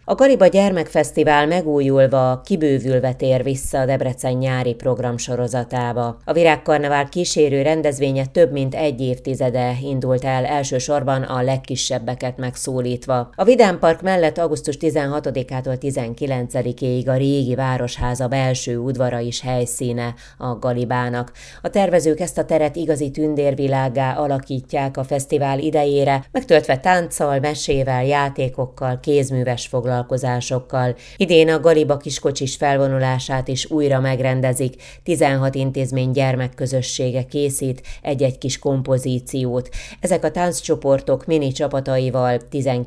A Galiba Gyermekfesztivál megújulva, kibővülve tér vissza a Debrecen nyári programsorozatába. A Virágkarnevál kísérő rendezvénye több mint egy évtizede indult el, elsősorban a legkisebbeket megszólítva. A Vidám Park mellett augusztus 16-ától 19-ig a régi Városháza belső udvara is helyszíne a Galibának. A tervezők ezt a teret igazi tündérvilággá alakítják a fesztivál idejére, megtöltve tánccal, mesével, játékokkal, kézműves foglalkozásokkal. Idén a Galiba kiskocsis felvonulását is újra megrendezik, 16 intézmény gyermekközössége készít egy-egy kis kompozíciót. Ezek a tánccsoportok mini csapataival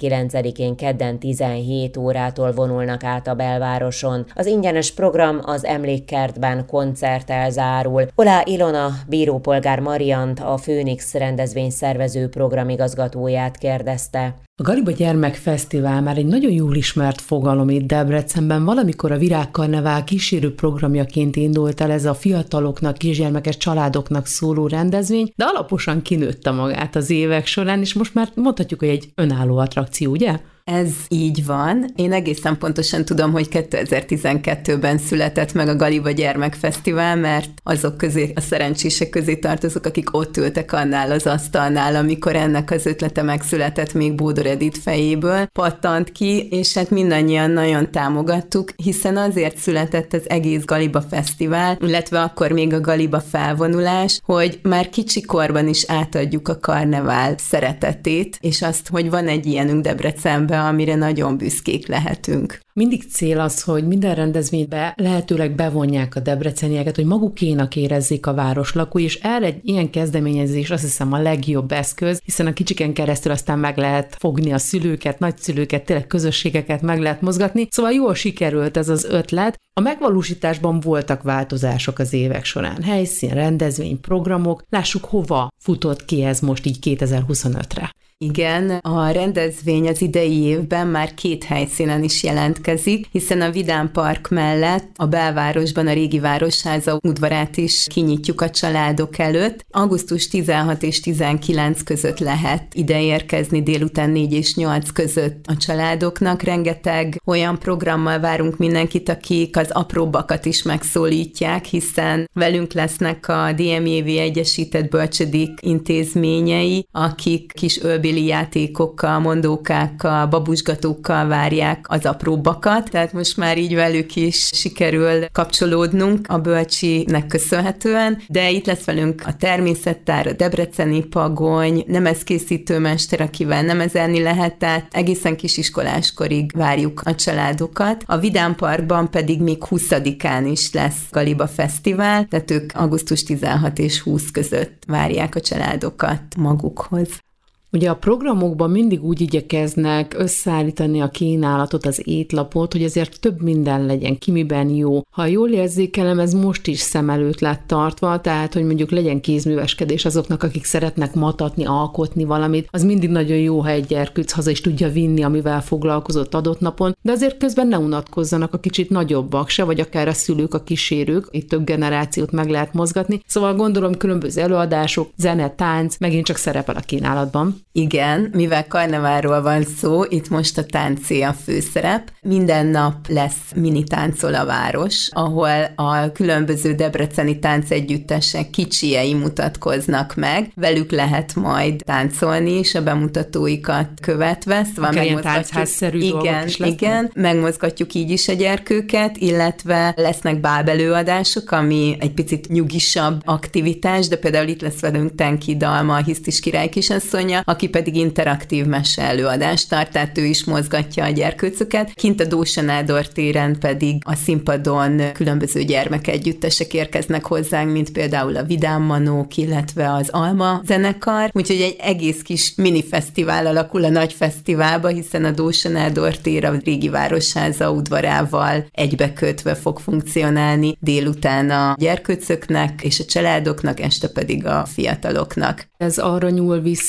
19-én kedden 17 órától vonulnak át a belvároson. Az ingyenes program az Emlékkertben koncerttel zárul. Olá Ilona bírópolgár Mariant, a Főnix rendezvényszervező programigazgatóját kérdezte. A Galiba Gyermekfesztivál már egy nagyon jól ismert fogalom itt Debrecenben. Valamikor a Virágkarnevál kísérő programjaként indult el ez a fiataloknak, kisgyermekes családoknak szóló rendezvény, de alaposan kinőtte magát az évek során, és most már mondhatjuk, hogy egy önálló attrakció, ugye? Ez így van. Én egészen pontosan tudom, hogy 2012-ben született meg a Galiba Gyermekfesztivál, mert azok közé, a szerencsések közé tartozok, akik ott ültek annál az asztalnál, amikor ennek az ötlete megszületett még Bódor Edith fejéből, pattant ki, és hát mindannyian nagyon támogattuk, hiszen azért született az egész Galiba Fesztivál, illetve akkor még a Galiba felvonulás, hogy már kicsikorban is átadjuk a karnevál szeretetét, és azt, hogy van egy ilyenünk Debrecenben, amire nagyon büszkék lehetünk. Mindig cél az, hogy minden rendezvénybe lehetőleg bevonják a debrecenieket, hogy magukénak érezzék a város lakói, és erre egy ilyen kezdeményezés azt hiszem a legjobb eszköz, hiszen a kicsiken keresztül aztán meg lehet fogni a szülőket, nagyszülőket, tényleg közösségeket meg lehet mozgatni, szóval jól sikerült ez az ötlet. A megvalósításban voltak változások az évek során, helyszín, rendezvény, programok, lássuk hova futott ki ez most így 2025-re. Igen, a rendezvény az idei évben már 2 helyszínen is jelentkezik, hiszen a Vidám Park mellett a belvárosban a régi Városháza udvarát is kinyitjuk a családok előtt. Augusztus 16 és 19 között lehet ide érkezni délután 4 és 8 között a családoknak. Rengeteg olyan programmal várunk mindenkit, akik az apróbbakat is megszólítják, hiszen velünk lesznek a DMJV Egyesített Bölcsödék intézményei, akik kis ölbéli játékokkal, mondókákkal, babusgatókkal várják az apróbbakat, tehát most már így velük is sikerül kapcsolódnunk a bölcsinek köszönhetően, de itt lesz velünk a természettár, a debreceni pagony, nemezkészítőmester, akivel nemezelni lehet, tehát egészen kisiskoláskorig várjuk a családokat. A Vidám Parkban pedig még 20-án is lesz Galiba Fesztivál, tehát ők augusztus 16 és 20 között várják a családokat magukhoz. Ugye a programokban mindig úgy igyekeznek összeállítani a kínálatot, az étlapot, hogy azért több minden legyen, ki miben jó. Ha jól érzékelem, ez most is szem előtt lett tartva, tehát, hogy mondjuk legyen kézműveskedés azoknak, akik szeretnek matatni, alkotni valamit, az mindig nagyon jó, ha egy gyerkőc haza is tudja vinni, amivel foglalkozott adott napon, de azért közben ne unatkozzanak a kicsit nagyobbak se, vagy akár a szülők, a kísérők, itt több generációt meg lehet mozgatni. Szóval gondolom különböző előadások, zene, tánc, megint csak szerepel a kínálatban. Igen, mivel karneválról van szó, itt most a táncé a főszerep. Minden nap lesz mini táncol a város, ahol a különböző debreceni táncegyüttesek kicsiei mutatkoznak meg. Velük lehet majd táncolni is a bemutatóikat követve. Szóval megmozgatjuk, igen, megmozgatjuk így is a gyerkőket, illetve lesznek bábelőadások, ami egy picit nyugisabb aktivitás, de például itt lesz velünk Tenki Dalma, a Hisztis király kisasszonya, aki pedig interaktív mese előadást tart, tehát ő is mozgatja a gyerkőcöket. Kint a Dósa Nádor téren pedig a színpadon különböző gyermekegyüttesek érkeznek hozzánk, mint például a Vidám Manók, illetve az Alma zenekar. Úgyhogy egy egész kis mini fesztivál alakul a nagy fesztiválba, hiszen a Dósa Nádor tér a régi Városháza udvarával egybekötve fog funkcionálni délután a gyerkőcöknek és a családoknak, este pedig a fiataloknak. Ez arra nyúl vissza,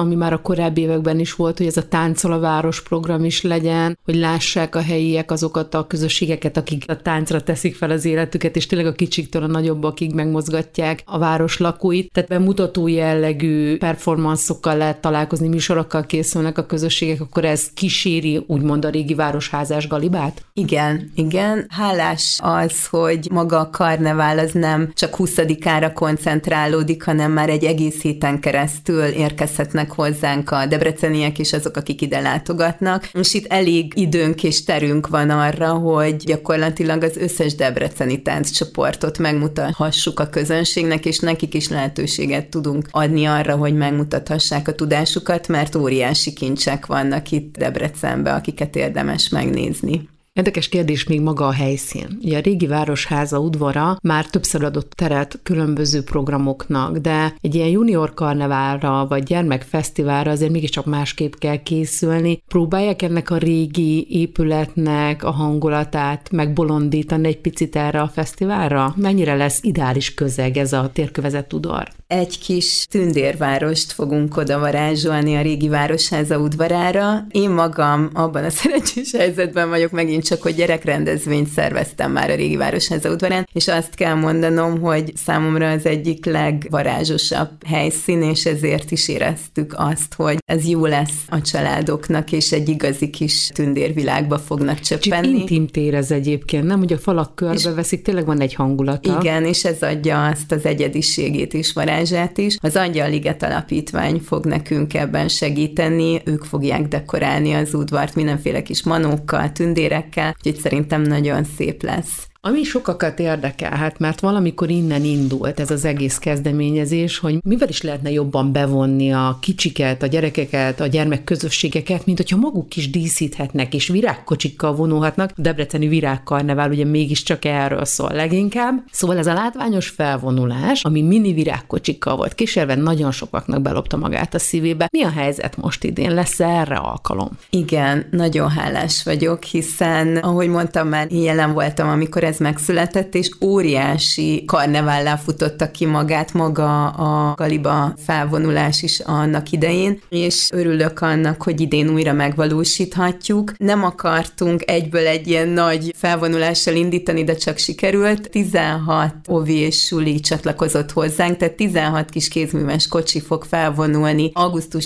ami már a korábbi években is volt, hogy ez a Táncol a város program is legyen, hogy lássák a helyiek azokat a közösségeket, akik a táncra teszik fel az életüket, és tényleg a kicsiktől a nagyobbakig megmozgatják a város lakóit. Tehát bemutató jellegű performanszokkal lehet találkozni, műsorokkal készülnek a közösségek, akkor ez kíséri úgymond a régi városházás galibát? Igen. Hálás az, hogy maga a karnevál az nem csak 20-ára koncentrálódik, hanem már egy egész héten keresztül érkezhetnek hozzánk a debreceniek és azok, akik ide látogatnak. És itt elég időnk és terünk van arra, hogy gyakorlatilag az összes debreceni tánccsoportot megmutathassuk a közönségnek, és nekik is lehetőséget tudunk adni arra, hogy megmutathassák a tudásukat, mert óriási kincsek vannak itt Debrecenben, akiket érdemes megnézni. Érdekes kérdés még maga a helyszín. Ugye a régi városháza udvara már többször adott teret különböző programoknak, de egy ilyen junior karneválra vagy gyermekfesztiválra azért mégiscsak másképp kell készülni. Próbálják ennek a régi épületnek a hangulatát megbolondítani egy picit erre a fesztiválra? Mennyire lesz ideális közeg ez a térkövezett udvar? Egy kis tündérvárost fogunk oda varázsolni a régi városháza udvarára. Én magam abban a szerencsés helyzetben vagyok megint csak, hogy gyerekrendezvényt szerveztem már a régi városháza udvarán, és azt kell mondanom, hogy számomra az egyik legvarázsosabb helyszín, és ezért is éreztük azt, hogy ez jó lesz a családoknak, és egy igazi kis tündérvilágba fognak csöppenni. Kicsit intim tér ez egyébként, nem? Hogy a falak körbeveszik, tényleg van egy hangulata. Igen, és ez adja azt az egyediségét is, varázsát is. Az Angyalliget Alapítvány fog nekünk ebben segíteni, ők fogják dekorálni az udvart mindenféle kis manókkal, tündérekkel, úgyhogy szerintem nagyon szép lesz. Ami sokakat érdekelhet, mert valamikor innen indult ez az egész kezdeményezés, hogy mivel is lehetne jobban bevonni a kicsiket, a gyerekeket, a gyermekközösségeket, mint hogyha maguk is díszíthetnek, és virágkocsikkal vonulhatnak. A debreceni virágkarnevál ugye mégiscsak erről szól leginkább. Szóval ez a látványos felvonulás, ami mini virágkocsikkal volt kísérve, nagyon sokaknak belopta magát a szívébe. Mi a helyzet most idén? Lesz erre alkalom? Igen, nagyon hálás vagyok, hiszen, ahogy mondtam már, én jelen voltam, amikor ez megszületett, és óriási karnevállá futotta ki magát maga a galiba felvonulás is annak idején, és örülök annak, hogy idén újra megvalósíthatjuk. Nem akartunk egyből egy ilyen nagy felvonulással indítani, de csak sikerült. 16 ovi és suli csatlakozott hozzánk, tehát 16 kis kézműves kocsi fog felvonulni augusztus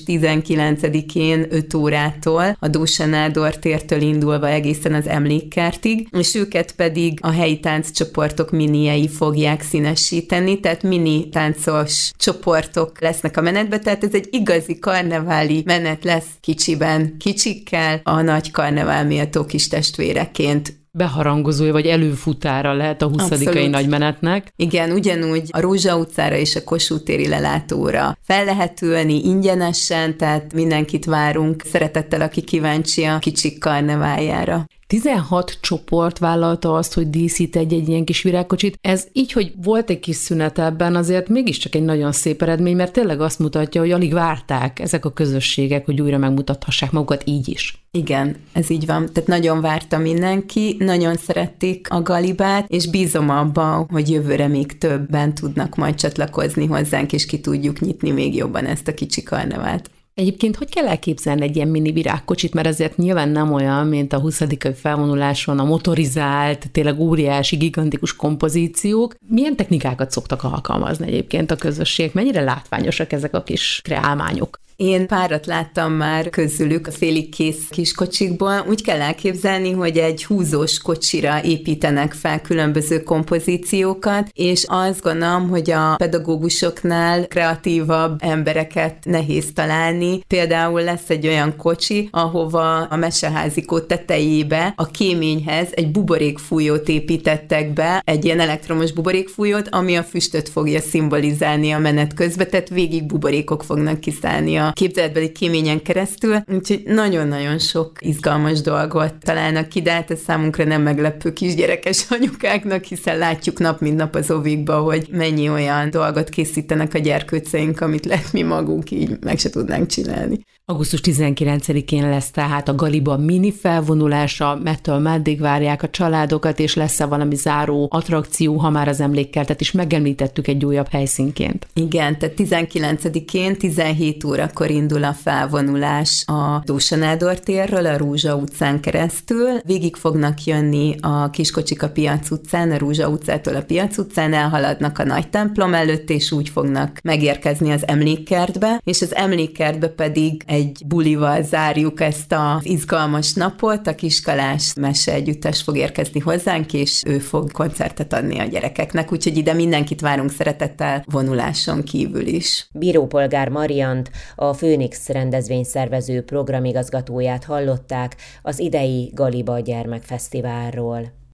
19-én 5 órától, a Dósa Nádor tértől indulva egészen az Emlékkertig, és őket pedig a helyi tánccsoportok miniei fogják színesíteni, tehát mini táncos csoportok lesznek a menetben, tehát ez egy igazi karneváli menet lesz kicsiben, kicsikkel, a nagy karnevál méltó kis testvéreként. Beharangozója vagy előfutára lehet a 20-ai nagymenetnek. Igen, ugyanúgy a Rózsa utcára és a Kossuth téri lelátóra fel lehet ülni ingyenesen, tehát mindenkit várunk szeretettel, aki kíváncsi a kicsik karneváljára. 16 csoport vállalta azt, hogy díszít egy ilyen kis virágkocsit. Ez így, hogy volt egy kis szünet ebben, azért mégiscsak egy nagyon szép eredmény, mert tényleg azt mutatja, hogy alig várták ezek a közösségek, hogy újra megmutathassák magukat így is. Igen, ez így van. Tehát nagyon várta mindenki, nagyon szerették a galibát, és bízom abban, hogy jövőre még többen tudnak majd csatlakozni hozzánk, és ki tudjuk nyitni még jobban ezt a kicsi karnevált. Egyébként hogy kell elképzelni egy ilyen mini virágkocsit, mert azért nyilván nem olyan, mint a 20-ai felvonuláson a motorizált, tényleg óriási, gigantikus kompozíciók. Milyen technikákat szoktak alkalmazni egyébként a közösség? Mennyire látványosak ezek a kis kreálmányok? Én párat láttam már közülük a félig kész kiskocsikból. Úgy kell elképzelni, hogy egy húzós kocsira építenek fel különböző kompozíciókat, és azt gondolom, hogy a pedagógusoknál kreatívabb embereket nehéz találni. Például lesz egy olyan kocsi, ahova a meseházikó tetejébe a kéményhez egy buborékfújót építettek be, egy ilyen elektromos buborékfújót, ami a füstöt fogja szimbolizálni a menet közben, tehát végig buborékok fognak kiszállni a képzeletbeli kéményen keresztül, úgyhogy nagyon-nagyon sok izgalmas dolgot találnak ki, de hát ez számunkra nem meglepő kisgyerekes anyukáknak, hiszen látjuk nap mint nap az ovikba, hogy mennyi olyan dolgot készítenek a gyerkőceink, amit lehet mi magunk így meg se tudnánk csinálni. Augusztus 19-én lesz tehát a galiba mini felvonulása, mettől meddig várják a családokat, és lesz-e valami záró attrakció, ha már az emlékkertet is megemlítettük egy újabb helyszínként. Igen, tehát 19-én 17 órakor órakor indul a felvonulás a Dósa Nádor térről, a Rúzsa utcán keresztül. Végig fognak jönni a kiskocsik a Piac utcán, a Rúzsa utcától a Piac utcán, elhaladnak a nagy templom előtt, és úgy fognak megérkezni az emlékkertbe, és az emlékkertbe pedig egy bulival zárjuk ezt az izgalmas napot. A Kiskalás meseegyüttes fog érkezni hozzánk, és ő fog koncertet adni a gyerekeknek, úgyhogy ide mindenkit várunk szeretettel vonuláson kívül is. Bírópolgár Mariant, a Főnix rendezvényszervező programigazgatóját hallották az idei Galiba gyermekfesztiválról.